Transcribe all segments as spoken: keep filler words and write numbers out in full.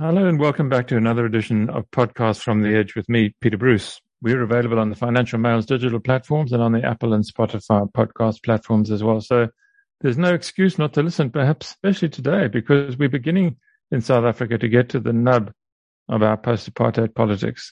Hello and welcome back to another edition of Podcast from the Edge with me, Peter Bruce. We're available on the Financial Mail's digital platforms and on the Apple and Spotify podcast platforms as well. So there's no excuse not to listen, perhaps especially today, because we're beginning in South Africa to get to the nub of our post-apartheid politics.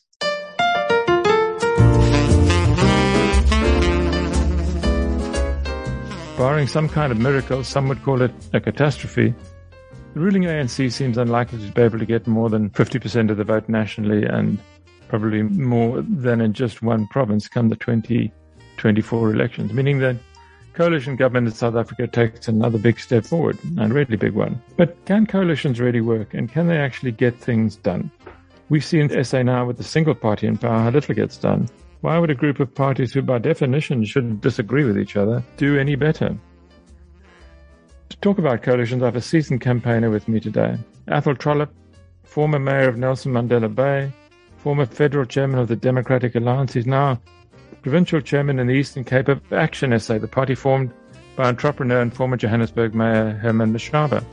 Barring some kind of miracle, some would call it a catastrophe, the ruling A N C seems unlikely to be able to get more than fifty percent of the vote nationally and probably more than in just one province come the twenty twenty-four elections, meaning that coalition government in South Africa takes another big step forward, and a really big one. But can coalitions really work, and can they actually get things done? We see in S A now with the single party in power how little gets done. Why would a group of parties who by definition should disagree with each other do any better? To talk about coalitions, I have a seasoned campaigner with me today. Athol Trollip, former mayor of Nelson Mandela Bay, former federal chairman of the Democratic Alliance. He's now provincial chairman in the Eastern Cape of Action S A, the party formed by entrepreneur and former Johannesburg mayor Herman Mashaba.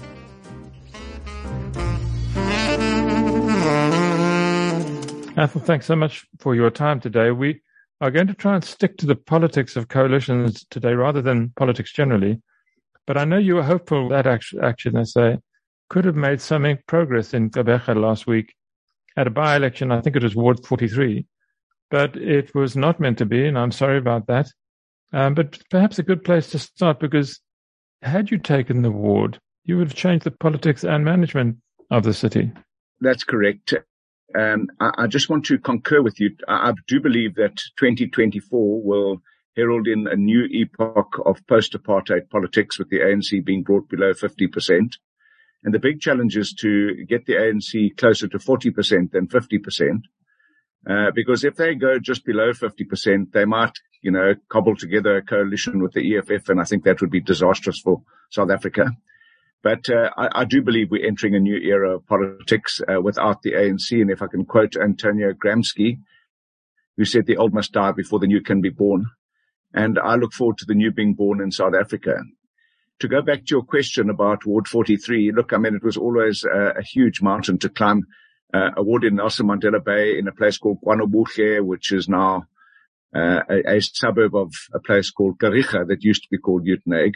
Athol, thanks so much for your time today. We are going to try and stick to the politics of coalitions today rather than politics generally. But I know you were hopeful that Action S A could have made some progress in Gqeberha last week at a by-election. I think it was Ward forty-three, but it was not meant to be, and I'm sorry about that. Um, but perhaps a good place to start, because had you taken the ward, you would have changed the politics and management of the city. That's correct. Um, I, I just want to concur with you. I, I do believe that twenty twenty-four will herald in a new epoch of post-apartheid politics, with the A N C being brought below fifty percent. And the big challenge is to get the A N C closer to forty percent than fifty percent. Uh, because if they go just below fifty percent, they might, you know, cobble together a coalition with the E F F, and I think that would be disastrous for South Africa. But uh, I, I do believe we're entering a new era of politics uh, without the A N C. And if I can quote Antonio Gramsci, who said the old must die before the new can be born. And I look forward to the new being born in South Africa. To go back to your question about Ward forty-three, look, I mean, it was always a, a huge mountain to climb. Uh, a ward in Nelson Mandela Bay in a place called KwaNobuhle, which is now uh, a, a suburb of a place called Kariga that used to be called Uitenhage.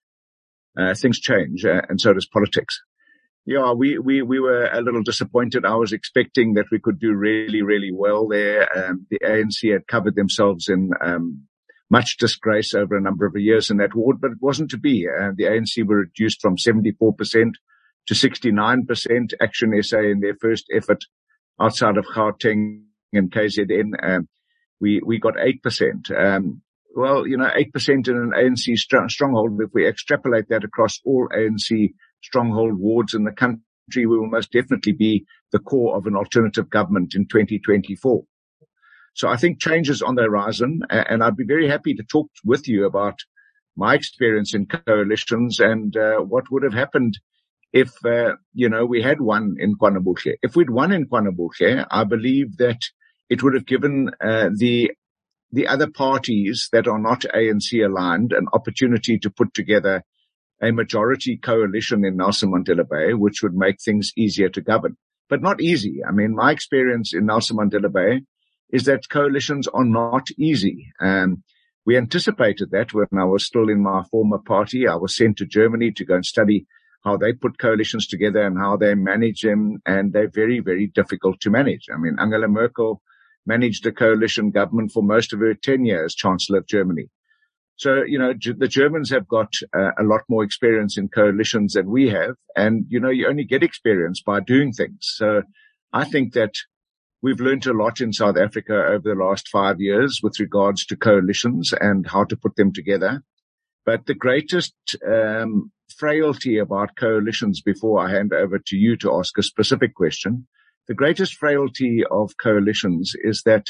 Uh, things change, uh, and so does politics. Yeah, we, we, we were a little disappointed. I was expecting that we could do really, really well there. Um, the A N C had covered themselves in um much disgrace over a number of years in that ward, but it wasn't to be. Uh, the A N C were reduced from seventy-four percent to sixty-nine percent. Action S A in their first effort outside of Gauteng and K Z N, um, we, we got eight percent. Um, well, you know, eight percent in an A N C st- stronghold, if we extrapolate that across all A N C stronghold wards in the country, we will most definitely be the core of an alternative government in twenty twenty-four. So I think change is on the horizon, and I'd be very happy to talk with you about my experience in coalitions and uh, what would have happened if, uh, you know, we had won in KwaNobuhle. If we'd won in KwaNobuhle, I believe that it would have given uh, the the other parties that are not A N C aligned an opportunity to put together a majority coalition in Nelson Mandela Bay, which would make things easier to govern. But not easy. I mean, my experience in Nelson Mandela Bay is that coalitions are not easy. Um, we anticipated that when I was still in my former party. I was sent to Germany to go and study how they put coalitions together and how they manage them, and they're very, very difficult to manage. I mean, Angela Merkel managed a coalition government for most of her tenure as Chancellor of Germany. So, you know, the Germans have got uh, a lot more experience in coalitions than we have, and, you know, you only get experience by doing things. So I think that we've learned a lot in South Africa over the last five years with regards to coalitions and how to put them together. But the greatest um, frailty about coalitions, before I hand over to you to ask a specific question, the greatest frailty of coalitions is that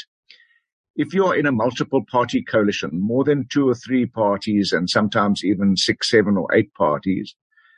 if you're in a multiple party coalition, more than two or three parties and sometimes even six, seven or eight parties,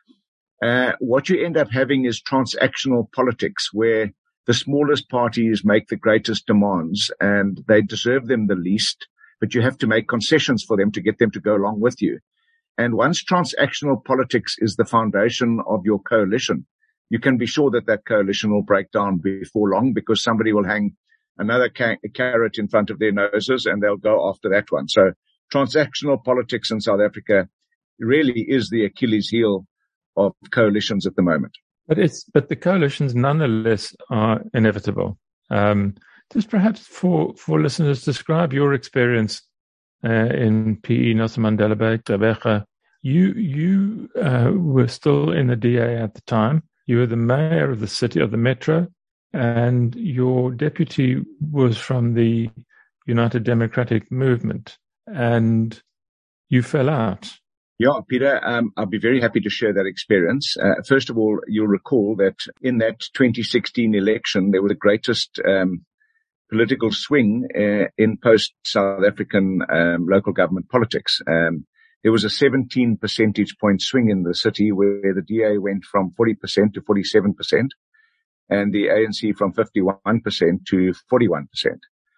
uh, what you end up having is transactional politics where the smallest parties make the greatest demands and they deserve them the least, but you have to make concessions for them to get them to go along with you. And once transactional politics is the foundation of your coalition, you can be sure that that coalition will break down before long, because somebody will hang another ca- carrot in front of their noses and they'll go after that one. So transactional politics in South Africa really is the Achilles heel of coalitions at the moment. But it's but the coalitions nonetheless are inevitable. Um, just perhaps for, for listeners, describe your experience uh, in P E, Nelson Mandela Bay, Gqeberha. You you uh, were still in the D A at the time. You were the mayor of the city, of the metro, and your deputy was from the United Democratic Movement, and you fell out. Yeah, Peter, um, I'll be very happy to share that experience. Uh, first of all, you'll recall that in that twenty sixteen election, there was the greatest um, political swing uh, in post-South African um, local government politics. Um, there was a seventeen percentage point swing in the city, where the D A went from forty percent to forty-seven percent, and the A N C from fifty-one percent to forty-one percent.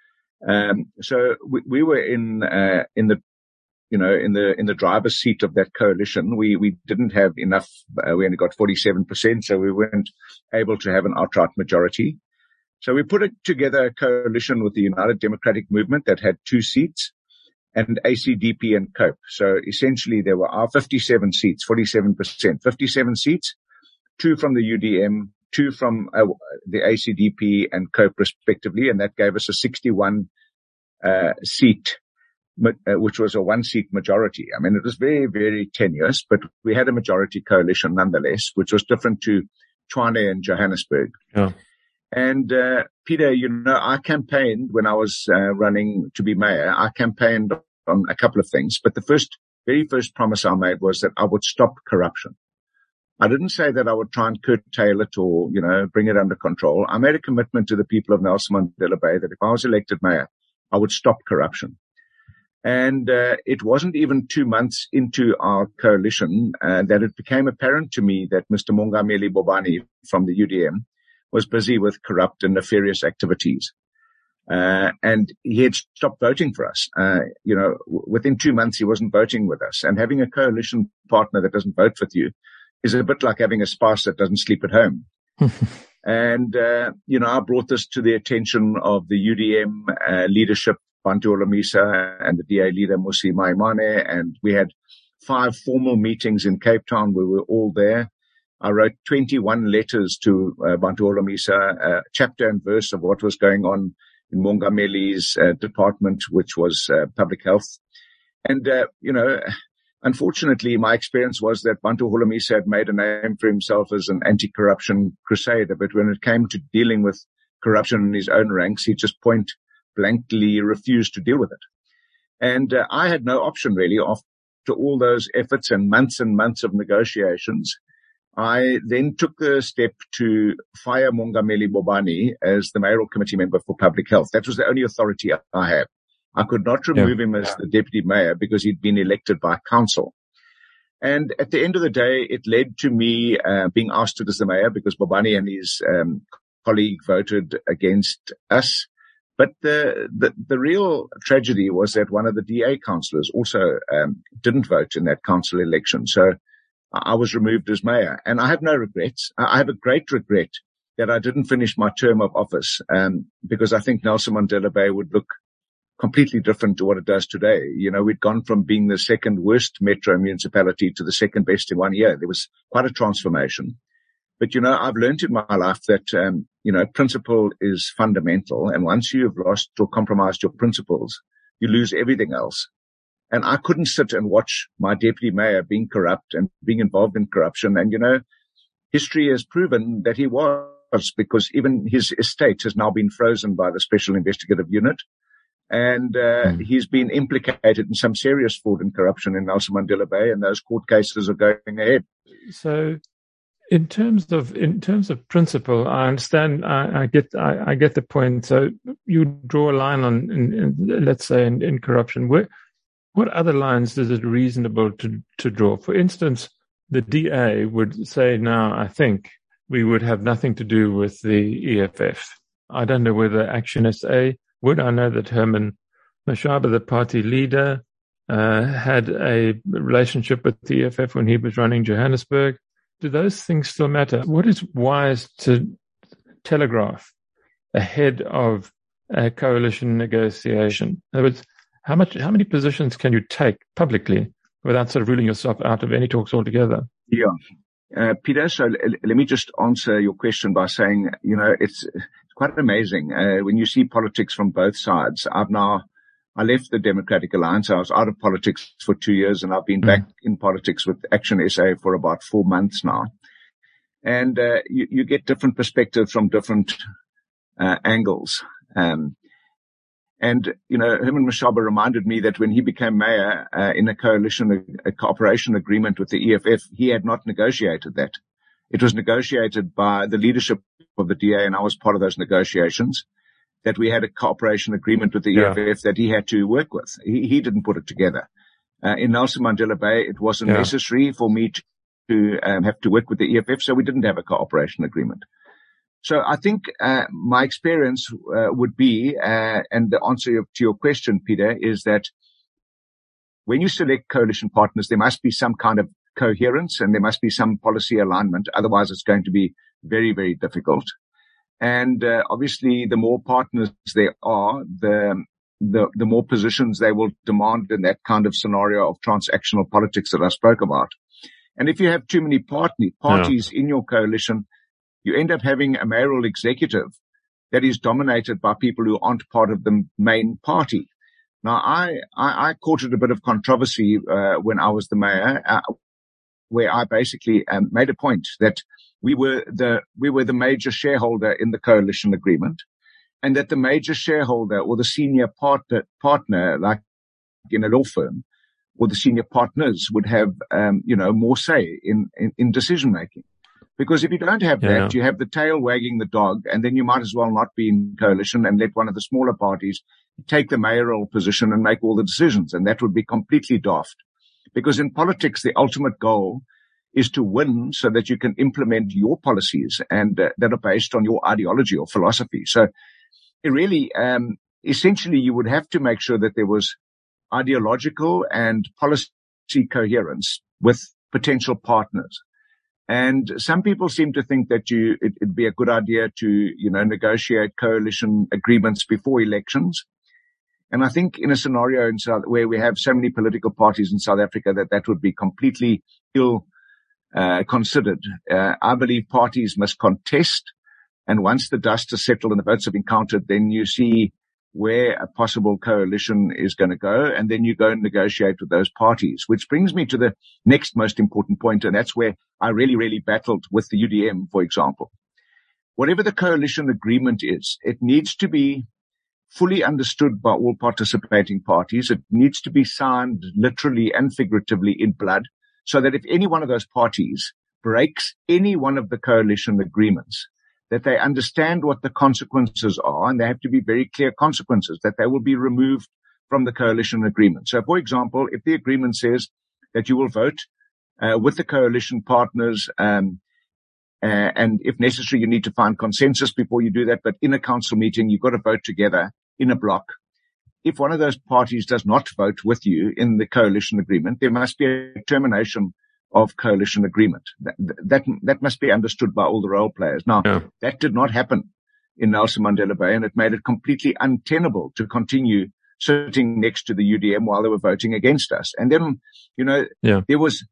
Um, so we, we were in uh, in the you know, in the, in the driver's seat of that coalition. We, we didn't have enough, uh, we only got forty-seven percent, so we weren't able to have an outright majority. So we put it together a coalition with the United Democratic Movement that had two seats, and A C D P and COPE. So essentially there were our fifty-seven seats, forty-seven percent, fifty-seven seats, two from the U D M, two from uh, the A C D P and COPE respectively, and that gave us a sixty-one, uh, seat, which was a one-seat majority. I mean, it was very, very tenuous, but we had a majority coalition nonetheless, which was different to Tshwane and Johannesburg. Yeah. And, uh, Peter, you know, I campaigned when I was uh, running to be mayor. I campaigned on a couple of things, but the first, very first promise I made was that I would stop corruption. I didn't say that I would try and curtail it or, you know, bring it under control. I made a commitment to the people of Nelson Mandela Bay that if I was elected mayor, I would stop corruption. And uh, it wasn't even two months into our coalition uh, that it became apparent to me that Mister Mongameli Bobani from the U D M was busy with corrupt and nefarious activities. Uh, and he had stopped voting for us. Uh, you know, w- within two months he wasn't voting with us. And having a coalition partner that doesn't vote with you is a bit like having a spouse that doesn't sleep at home. And, uh, you know, I brought this to the attention of the U D M uh, leadership, Bantu Holomisa, and the D A leader Musi Maimane, and we had five formal meetings in Cape Town. We were all there. I wrote twenty-one letters to uh, Bantu Holomisa, uh, chapter and verse of what was going on in Mongameli's uh, department, which was uh, public health. And, uh, you know, unfortunately, my experience was that Bantu Holomisa had made a name for himself as an anti-corruption crusader, but when it came to dealing with corruption in his own ranks, he just point blankly refused to deal with it. And uh, I had no option really after all those efforts and months and months of negotiations. I then took the step to fire Mongameli Bobani as the mayoral committee member for public health. That was the only authority I had. I could not remove yeah. him as the deputy mayor because he'd been elected by council. And at the end of the day, it led to me uh, being ousted as the mayor because Bobani and his um, colleague voted against us. But the, the, the real tragedy was that one of the D A councillors also, um, didn't vote in that council election. So I was removed as mayor, and I have no regrets. I have a great regret that I didn't finish my term of office, um, because I think Nelson Mandela Bay would look completely different to what it does today. You know, we'd gone from being the second worst metro municipality to the second best in one year. There was quite a transformation. But, you know, I've learned in my life that, um, you know, principle is fundamental. And once you've lost or compromised your principles, you lose everything else. And I couldn't sit and watch my deputy mayor being corrupt and being involved in corruption. And, you know, history has proven that he was, because even his estate has now been frozen by the Special Investigative Unit. And uh, mm. he's been implicated in some serious fraud and corruption in Nelson Mandela Bay, and those court cases are going ahead. So, in terms of in terms of principle, I understand. I, I get I, I get the point. So you draw a line on, in, in, let's say, in, in corruption. Where, what other lines is it reasonable to to draw? For instance, the D A would say, "Now, I think we would have nothing to do with the E F F." I don't know whether Action S A would. I know that Herman Mashaba, the party leader, uh, had a relationship with the E F F when he was running Johannesburg. do those things still matter? What is wise to telegraph ahead of a coalition negotiation? In other words, how much, how many positions can you take publicly without sort of ruling yourself out of any talks altogether? Yeah. Uh, Peter, so l- let me just answer your question by saying, you know, it's, it's quite amazing. Uh, when you see politics from both sides, I've now, I left the Democratic Alliance. I was out of politics for two years and I've been mm. back in politics with Action S A for about four months now. And, uh, you, you get different perspectives from different, uh, angles. Um, And, you know, Herman Mashaba reminded me that when he became mayor uh, in a coalition, a, a cooperation agreement with the E F F, he had not negotiated that. It was negotiated by the leadership of the D A, and I was part of those negotiations, that we had a cooperation agreement with the yeah. E F F that he had to work with. He, he didn't put it together. Uh, in Nelson Mandela Bay, it wasn't yeah. necessary for me to, to um, have to work with the E F F, so we didn't have a cooperation agreement. So I think uh, my experience uh, would be, uh, and the answer to your question, Peter, is that when you select coalition partners, there must be some kind of coherence and there must be some policy alignment. Otherwise, it's going to be very, very difficult. And uh, obviously, the more partners there are, the, the the more positions they will demand in that kind of scenario of transactional politics that I spoke about. And if you have too many partner, parties yeah. in your coalition, you end up having a mayoral executive that is dominated by people who aren't part of the main party. Now, I, I, I courted a bit of controversy uh, when I was the mayor, uh, where I basically um, made a point that we were the we were the major shareholder in the coalition agreement, and that the major shareholder or the senior partner, partner like in a law firm, or the senior partners would have, um, you know, more say in, in, in decision making. Because if you don't have that, yeah. you have the tail wagging the dog, and then you might as well not be in coalition and let one of the smaller parties take the mayoral position and make all the decisions. And that would be completely daft. Because in politics, the ultimate goal is to win so that you can implement your policies and uh, that are based on your ideology or philosophy. So it really, um, essentially, you would have to make sure that there was ideological and policy coherence with potential partners. And some people seem to think that you, it, it'd be a good idea to, you know, negotiate coalition agreements before elections. And I think in a scenario in South, where we have so many political parties in South Africa, that that would be completely ill, uh, considered. Uh, I believe parties must contest. And once the dust is settled and the votes have been counted, then you see where a possible coalition is going to go, and then you go and negotiate with those parties, which brings me to the next most important point, and that's where I really, really battled with the U D M, for example. Whatever the coalition agreement is, it needs to be fully understood by all participating parties. It needs to be signed literally and figuratively in blood, so that if any one of those parties breaks any one of the coalition agreements, that they understand what the consequences are, and they have to be very clear consequences, that they will be removed from the coalition agreement. So, for example, if the agreement says that you will vote uh, with the coalition partners, um, uh, and if necessary, you need to find consensus before you do that, but in a council meeting, you've got to vote together in a block. If one of those parties does not vote with you in the coalition agreement, there must be a termination of coalition agreement. That, that, that must be understood by all the role players. Now, yeah. that did not happen in Nelson Mandela Bay, and it made it completely untenable to continue sitting next to the U D M while they were voting against us. And then, you know, yeah. there was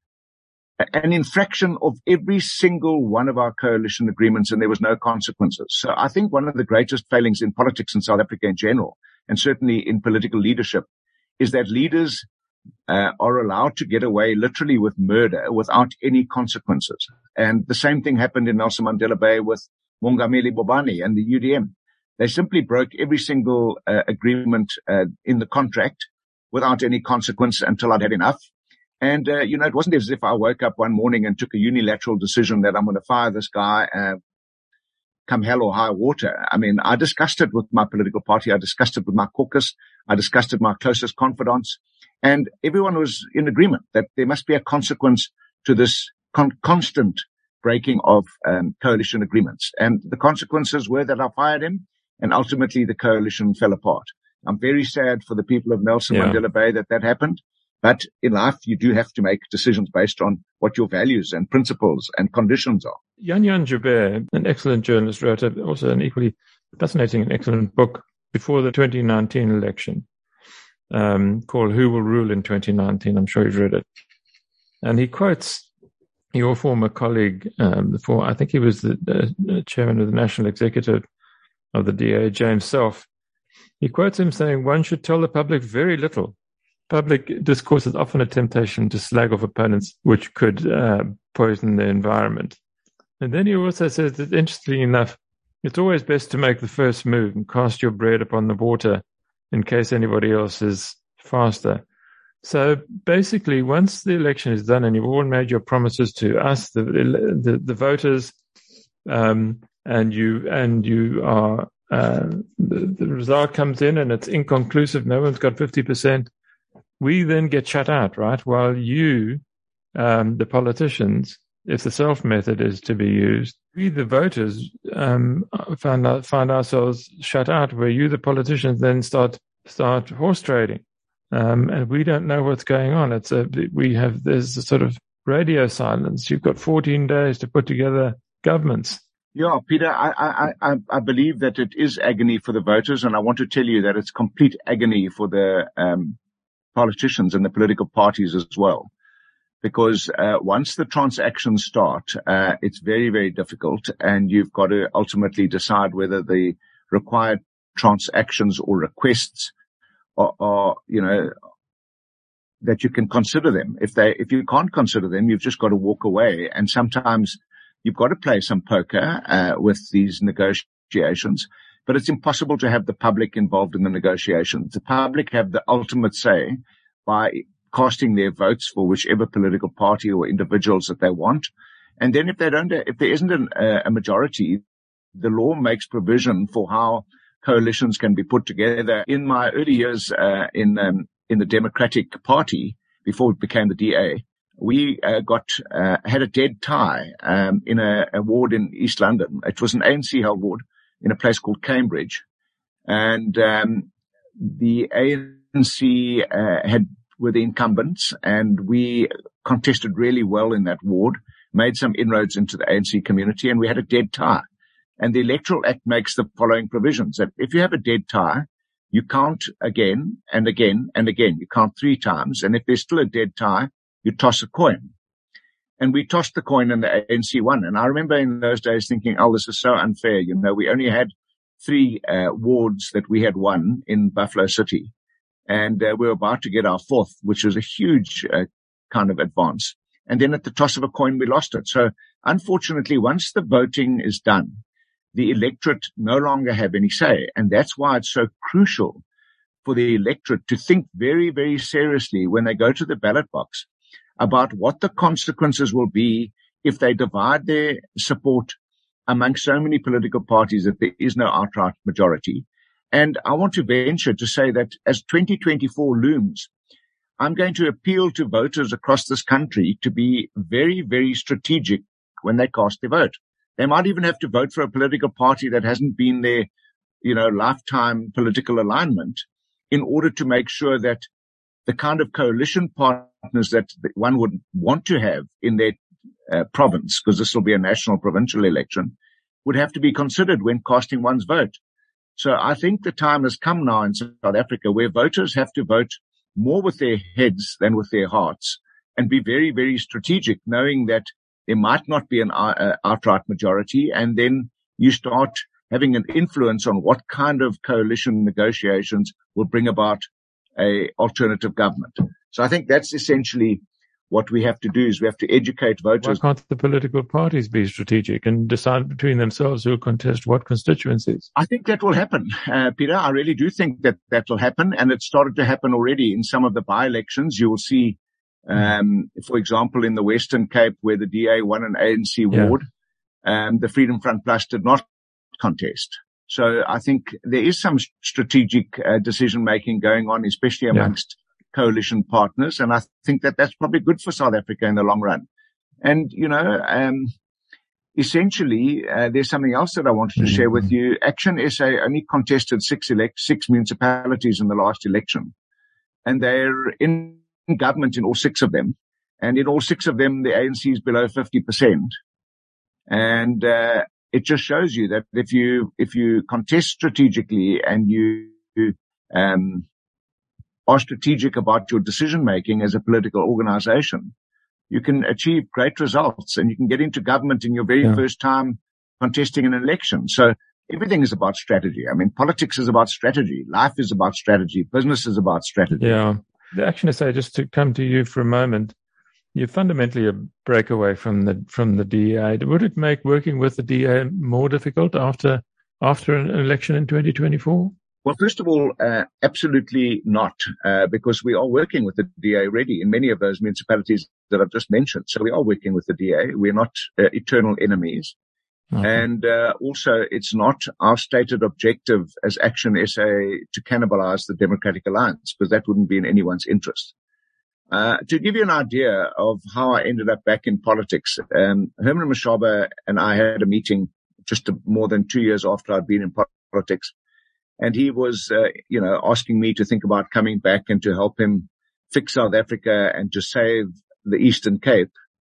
an infraction of every single one of our coalition agreements, and there was no consequences. So I think one of the greatest failings in politics in South Africa in general, and certainly in political leadership, is that leaders Uh, are allowed to get away literally with murder without any consequences. And the same thing happened in Nelson Mandela Bay with Mongameli Bobani and the U D M. They simply broke every single uh, agreement uh, in the contract without any consequence until I'd had enough. And, uh, you know, it wasn't as if I woke up one morning and took a unilateral decision that I'm going to fire this guy uh, come hell or high water. I mean, I discussed it with my political party. I discussed it with my caucus. I discussed it with my closest confidants. And everyone was in agreement that there must be a consequence to this con- constant breaking of um, coalition agreements. And the consequences were that I fired him, and ultimately the coalition fell apart. I'm very sad for the people of Nelson yeah. Mandela Bay that that happened. But in life, you do have to make decisions based on what your values and principles and conditions are. Jan Jan Joubert, an excellent journalist, wrote also an equally fascinating and excellent book before the twenty nineteen election um, called Who Will Rule in twenty nineteen. I'm sure you've read it. And he quotes your former colleague, um, for, I think he was the uh, chairman of the National Executive of the D A, James Self. He quotes him saying, one should tell the public very little. Public discourse is often a temptation to slag off opponents, which could uh, poison the environment. And then he also says that, interestingly enough, it's always best to make the first move and cast your bread upon the water in case anybody else is faster. So basically, once the election is done and you've all made your promises to us, the the, the voters, um, and you and you are uh, the, the result comes in and it's inconclusive. No one's got fifty percent. We then get shut out, right? While you, um, the politicians, if the self method is to be used, we, the voters, um, find out, find ourselves shut out. Where you, the politicians, then start start horse trading. Um, and we don't know what's going on. It's a, we have, there's a sort of radio silence. You've got fourteen days to put together governments. Yeah, Peter, I, I, I, I believe that it is agony for the voters. And I want to tell you that it's complete agony for the, um, politicians and the political parties as well. Because, uh, once the transactions start, uh, it's very, very difficult. And you've got to ultimately decide whether the required transactions or requests Or, or, you know, that you can consider them. If they, if you can't consider them, you've just got to walk away. And sometimes you've got to play some poker, uh, with these negotiations, but it's impossible to have the public involved in the negotiations. The public have the ultimate say by casting their votes for whichever political party or individuals that they want. And then if they don't, if there isn't an, uh, a majority, the law makes provision for how coalitions can be put together. In my early years uh, in um, in the Democratic Party, before it became the D A, we uh, got uh, had a dead tie um, in a, a ward in East London. It was an A N C held ward in a place called Cambridge, and um, the A N C uh, had were the incumbents, and we contested really well in that ward, made some inroads into the A N C community, and we had a dead tie. And the Electoral Act makes the following provisions: that if you have a dead tie, you count again and again and again. You count three times. And if there's still a dead tie, you toss a coin. And we tossed the coin and the A N C won. And I remember in those days thinking, oh, this is so unfair. You know, we only had three uh, wards that we had won in Buffalo City. And uh, we were about to get our fourth, which was a huge uh, kind of advance. And then at the toss of a coin, we lost it. So unfortunately, once the voting is done, the electorate no longer have any say. And that's why it's so crucial for the electorate to think very, very seriously when they go to the ballot box about what the consequences will be if they divide their support among so many political parties that there is no outright majority. And I want to venture to say that as twenty twenty-four looms, I'm going to appeal to voters across this country to be very, very strategic when they cast their vote. They might even have to vote for a political party that hasn't been their, you know, lifetime political alignment in order to make sure that the kind of coalition partners that one would want to have in their uh, province, because this will be a national provincial election, would have to be considered when casting one's vote. So I think the time has come now in South Africa where voters have to vote more with their heads than with their hearts and be very, very strategic, knowing that there might not be an uh, outright majority, and then you start having an influence on what kind of coalition negotiations will bring about a alternative government. So I think that's essentially what we have to do, is we have to educate voters. Why can't the political parties be strategic and decide between themselves who will contest what constituencies? I think that will happen, uh, Peter. I really do think that that will happen, and it started to happen already in some of the by-elections. You will see Um, for example, in the Western Cape, where the D A won an A N C ward, yeah. um, the Freedom Front Plus did not contest. So I think there is some strategic uh, decision making going on, especially amongst yeah. coalition partners. And I think that that's probably good for South Africa in the long run. And, you know, um, essentially, uh, there's something else that I wanted to mm-hmm. share with you. Action S A only contested six elect, six municipalities in the last election, and they're in government in all six of them. And in all six of them, the A N C is below fifty percent. And, uh, it just shows you that if you, if you contest strategically and you, um, are strategic about your decision making as a political organization, you can achieve great results and you can get into government in your very yeah. first time contesting an election. So everything is about strategy. I mean, politics is about strategy. Life is about strategy. Business is about strategy. Yeah. The Action S A, just to come to you for a moment, you're fundamentally a breakaway from the from the D A. Would it make working with the D A more difficult after after an election in twenty twenty-four? Well, first of all, uh, absolutely not, uh, because we are working with the D A already in many of those municipalities that I've just mentioned. So we are working with the D A. We're not uh, eternal enemies. Okay. And uh, also, it's not our stated objective as Action S A to cannibalize the Democratic Alliance, because that wouldn't be in anyone's interest. Uh, to give you an idea of how I ended up back in politics, um, Herman Mashaba and I had a meeting just a, more than two years after I'd been in politics. And he was, uh, you know, asking me to think about coming back and to help him fix South Africa and to save the Eastern Cape.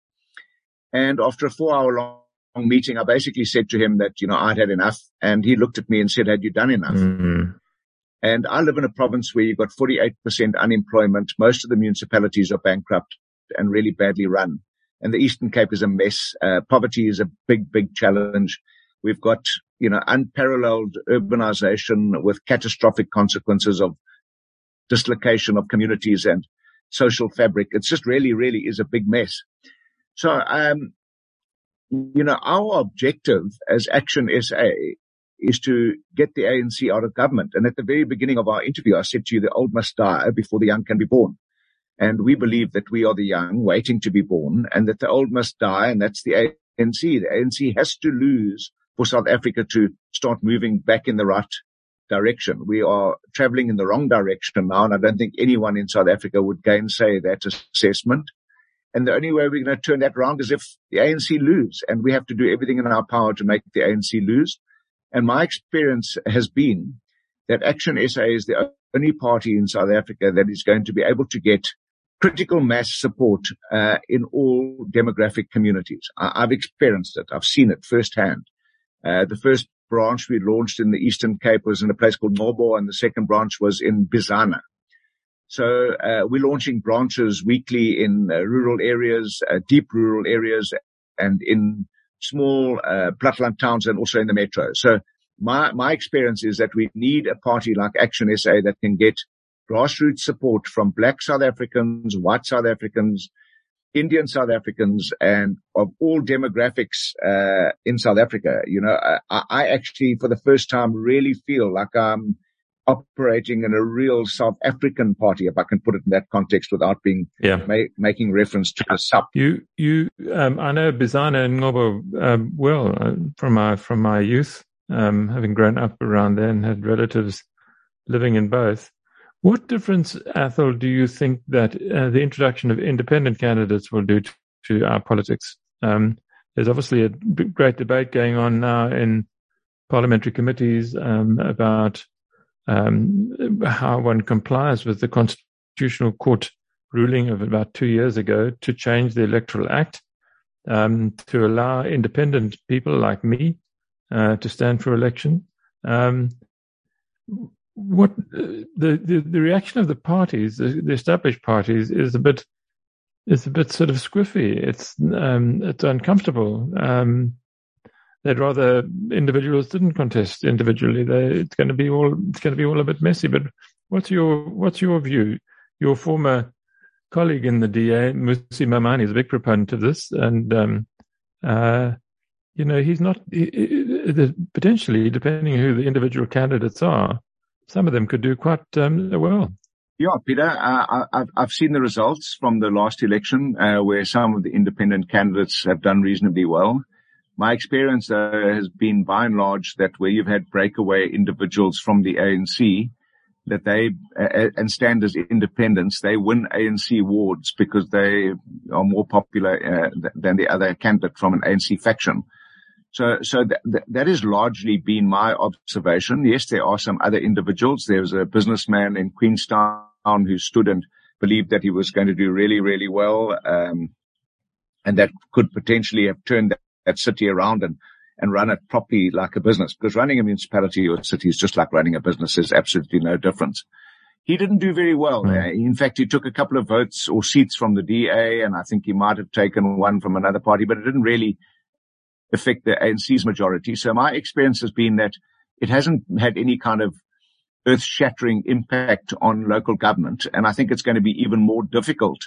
And after a four hour long meeting, I basically said to him that, you know, I'd had enough. And he looked at me and said, had you done enough? Mm-hmm. And I live in a province where you've got forty-eight percent unemployment. Most of the municipalities are bankrupt and really badly run. And the Eastern Cape is a mess. Uh, poverty is a big, big challenge. We've got, you know, unparalleled urbanization with catastrophic consequences of dislocation of communities and social fabric. It's just really, really is a big mess. So, um, you know, our objective as Action S A is to get the A N C out of government. And at the very beginning of our interview, I said to you, the old must die before the young can be born. And we believe that we are the young waiting to be born and that the old must die. And that's the A N C. The A N C has to lose for South Africa to start moving back in the right direction. We are traveling in the wrong direction now. And I don't think anyone in South Africa would gainsay that assessment. And the only way we're going to turn that around is if the A N C lose. And we have to do everything in our power to make the A N C lose. And my experience has been that Action S A is the only party in South Africa that is going to be able to get critical mass support uh, in all demographic communities. I- I've experienced it. I've seen it firsthand. Uh, the first branch we launched in the Eastern Cape was in a place called Nobo, and the second branch was in Bizana. So uh, we're launching branches weekly in uh, rural areas, uh, deep rural areas, and in small uh, Platteland towns and also in the metro. So my my experience is that we need a party like Action S A that can get grassroots support from black South Africans, white South Africans, Indian South Africans, and of all demographics uh in South Africa. You know, I, I actually, for the first time, really feel like I'm operating in a real South African party, if I can put it in that context without being yeah. ma- making reference to the sub. You, you, um, I know Bizana and Ngobo um, well uh, from my from my youth, um, having grown up around there and had relatives living in both. What difference, Athol, do you think that uh, the introduction of independent candidates will do to, to our politics? Um, there's obviously a big, great debate going on now in parliamentary committees um, about um, how one complies with the Constitutional Court ruling of about two years ago to change the Electoral Act um, to allow independent people like me uh, to stand for election. Um, What the, the the reaction of the parties, the, the established parties, is a bit is a bit sort of squiffy. It's um, it's uncomfortable. Um, they'd rather individuals didn't contest individually. They, it's going to be all it's going to be all a bit messy. But what's your what's your view? Your former colleague in the D A, Mmusi Maimane, is a big proponent of this, and um, uh, you know he's not he, he, potentially, depending on who the individual candidates are. Some of them could do quite um, well. Yeah, Peter, uh, I've, I've seen the results from the last election uh, where some of the independent candidates have done reasonably well. My experience uh, has been, by and large, that where you've had breakaway individuals from the A N C, that they, uh, and stand as independents, they win A N C wards because they are more popular uh, than the other candidate from an A N C faction. So, so that, that has largely been my observation. Yes, there are some other individuals. There's a businessman in Queenstown who stood and believed that he was going to do really, really well, um, and that could potentially have turned that, that city around and, and run it properly like a business. Because running a municipality or a city is just like running a business. There's absolutely no difference. He didn't do very well. Mm. Uh, in fact, he took a couple of votes or seats from the D A, and I think he might have taken one from another party, but it didn't really affect the A N C's majority. So my experience has been that it hasn't had any kind of earth-shattering impact on local government, and I think it's going to be even more difficult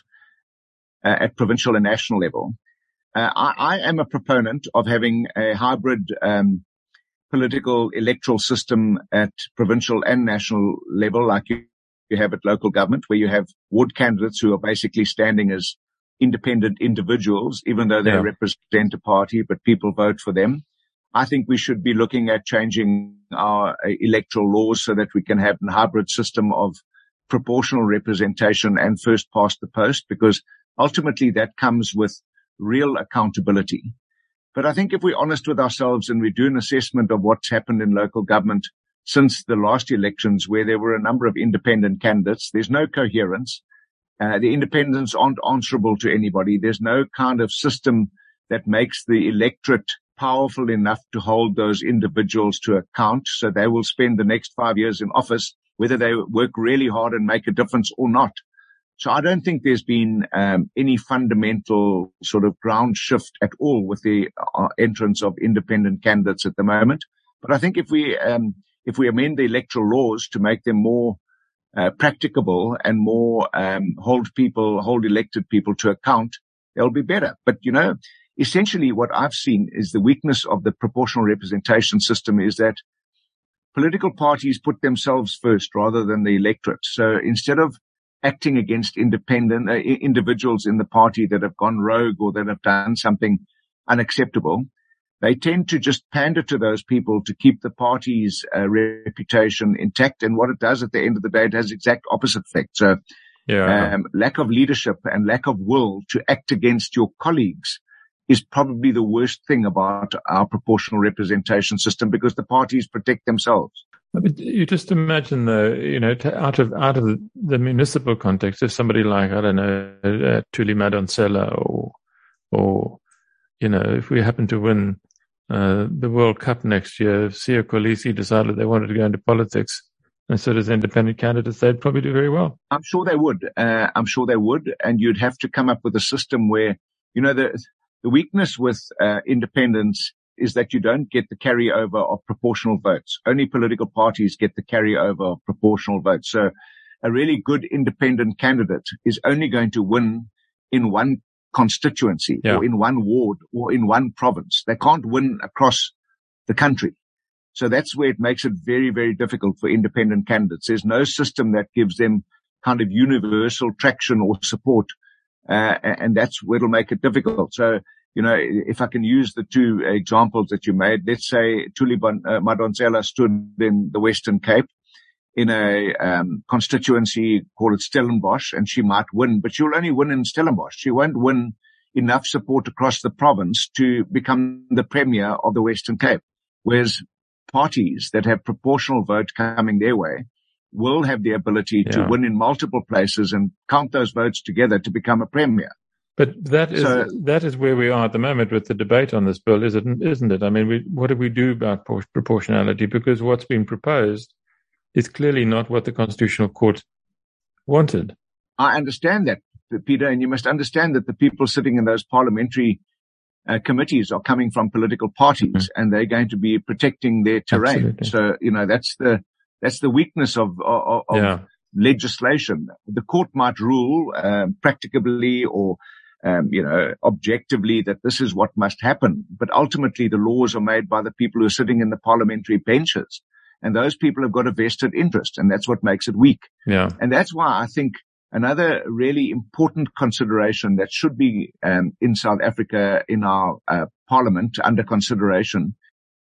uh, at provincial and national level. Uh, I, I am a proponent of having a hybrid um, political electoral system at provincial and national level, like you, you have at local government, where you have ward candidates who are basically standing as independent individuals, even though they yeah. represent a party, but people vote for them. I think we should be looking at changing our uh, electoral laws so that we can have a hybrid system of proportional representation and first past the post, because ultimately that comes with real accountability. But I think if we're honest with ourselves and we do an assessment of what's happened in local government since the last elections, where there were a number of independent candidates, there's no coherence. Uh, the independents aren't answerable to anybody. There's no kind of system that makes the electorate powerful enough to hold those individuals to account. So they will spend the next five years in office, whether they work really hard and make a difference or not. So I don't think there's been um, any fundamental sort of ground shift at all with the uh, entrance of independent candidates at the moment. But I think if we um, if we amend the electoral laws to make them more uh, practicable and more um, hold people, hold elected people to account, they'll be better. But, you know, essentially what I've seen is the weakness of the proportional representation system is that political parties put themselves first rather than the electorate. So instead of acting against independent uh, individuals in the party that have gone rogue or that have done something unacceptable, they tend to just pander to those people to keep the party's uh, reputation intact. And what it does at the end of the day, it has exact opposite effect. So yeah. um, lack of leadership and lack of will to act against your colleagues is probably the worst thing about our proportional representation system, because the parties protect themselves. But you just imagine, though, you know, to, out of out of the, the municipal context, if somebody like, I don't know, uh, Thuli Madonsela or, or, you know, if we happen to win uh, the World Cup next year, if Siya Kolisi decided they wanted to go into politics instead as independent candidates, they'd probably do very well. I'm sure they would. Uh, I'm sure they would. And you'd have to come up with a system where, you know, the the weakness with uh, independence is that you don't get the carryover of proportional votes. Only political parties get the carryover of proportional votes. So a really good independent candidate is only going to win in one constituency yeah. or in one ward or in one province. They can't win across the country. So that's where it makes it very, very difficult for independent candidates. There's no system that gives them kind of universal traction or support. Uh, and that's where it'll make it difficult. So, you know, if I can use the two examples that you made, let's say Thuli Madonsela stood in the Western Cape in a um, constituency called Stellenbosch, and she might win, but she'll only win in Stellenbosch. She won't win enough support across the province to become the premier of the Western Cape. Whereas parties that have proportional vote coming their way will have the ability yeah. to win in multiple places and count those votes together to become a premier. But that is so, that is where we are at the moment with the debate on this bill, is it, isn't it? I mean, we, what do we do about proportionality? Because what's been proposed is clearly not what the Constitutional Court wanted. I understand that, Peter, and you must understand that the people sitting in those parliamentary uh, committees are coming from political parties, mm-hmm. and they're going to be protecting their terrain. Absolutely. So, you know, that's the that's the weakness of, of, of yeah. legislation. The court might rule um, practicably or Um, you know, objectively that this is what must happen. But ultimately the laws are made by the people who are sitting in the parliamentary benches. And those people have got a vested interest, and that's what makes it weak. Yeah. And that's why I think another really important consideration that should be um, in South Africa in our uh, parliament under consideration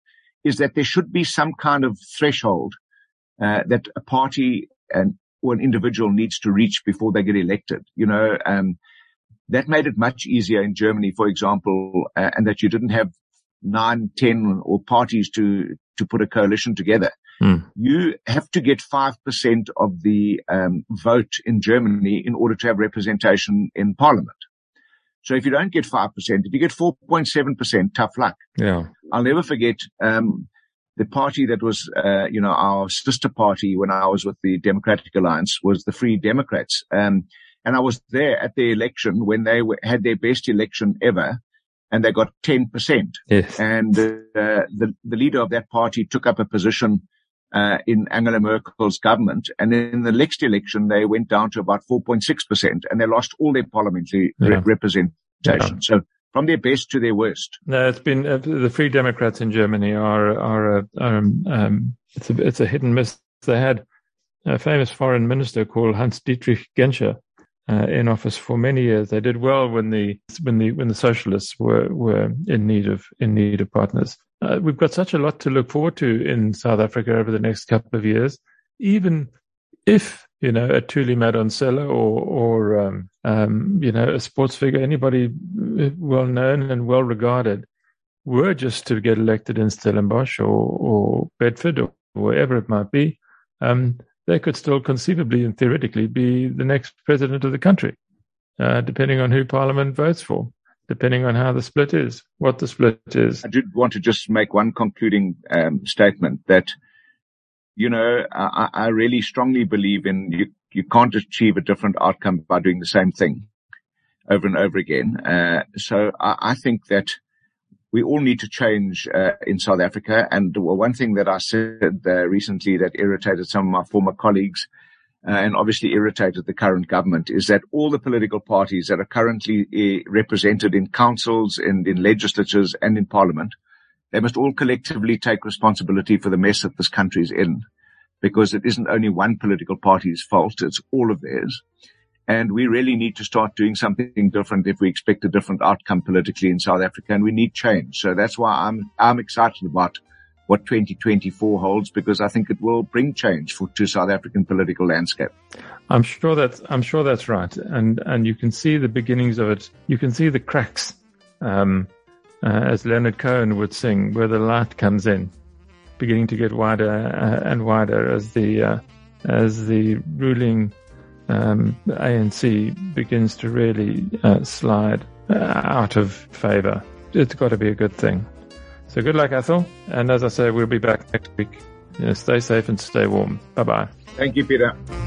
is that there should be some kind of threshold uh, that a party and or an individual needs to reach before they get elected. You know, um, That made it much easier in Germany, for example, uh, and that you didn't have nine, ten or parties to, to put a coalition together. Mm. You have to get five percent of the um, vote in Germany in order to have representation in parliament. So if you don't get five percent, if you get four point seven percent, tough luck. Yeah. I'll never forget, um, the party that was, uh, you know, our sister party when I was with the Democratic Alliance was the Free Democrats. Um, and I was there at the election when they were, had their best election ever, and they got ten percent. Yes. And uh, the, the leader of that party took up a position uh, in Angela Merkel's government. And in the next election, they went down to about four point six percent, and they lost all their parliamentary yeah. re- representation. Yeah. So from their best to their worst. No, it's been uh, the Free Democrats in Germany are are, uh, um, um, it's a it's a hit and miss. They had a famous foreign minister called Hans-Dietrich Genscher uh, in office for many years. They did well when the when the when the socialists were were in need of in need of partners. Uh, we've got such a lot to look forward to in South Africa over the next couple of years. Even if, you know, a Thuli Madonsela or, or um, um, you know, a sports figure, anybody well known and well regarded, were just to get elected in Stellenbosch or, or Bedford or wherever it might be, um, they could still conceivably and theoretically be the next president of the country, uh, depending on who Parliament votes for, depending on how the split is, what the split is. I did want to just make one concluding um, statement that, you know, I, I really strongly believe in you, you can't achieve a different outcome by doing the same thing over and over again. Uh, so I, I think that we all need to change uh, in South Africa. And one thing that I said uh, recently that irritated some of my former colleagues uh, and obviously irritated the current government is that all the political parties that are currently uh, represented in councils and in legislatures and in parliament, they must all collectively take responsibility for the mess that this country is in, because it isn't only one political party's fault, it's all of theirs. And we really need to start doing something different if we expect a different outcome politically in South Africa, and we need change. So that's why I'm, I'm excited about what twenty twenty-four holds, because I think it will bring change for, to South African political landscape. I'm sure that's, I'm sure that's right. And, and you can see the beginnings of it. You can see the cracks, um, Uh, as Leonard Cohen would sing, where the light comes in, beginning to get wider uh, and wider as the uh, as the ruling um, A N C begins to really uh, slide uh, out of favour. It's got to be a good thing. So good luck, Athol. And as I say, we'll be back next week. You know, stay safe and stay warm. Bye bye. Thank you, Peter.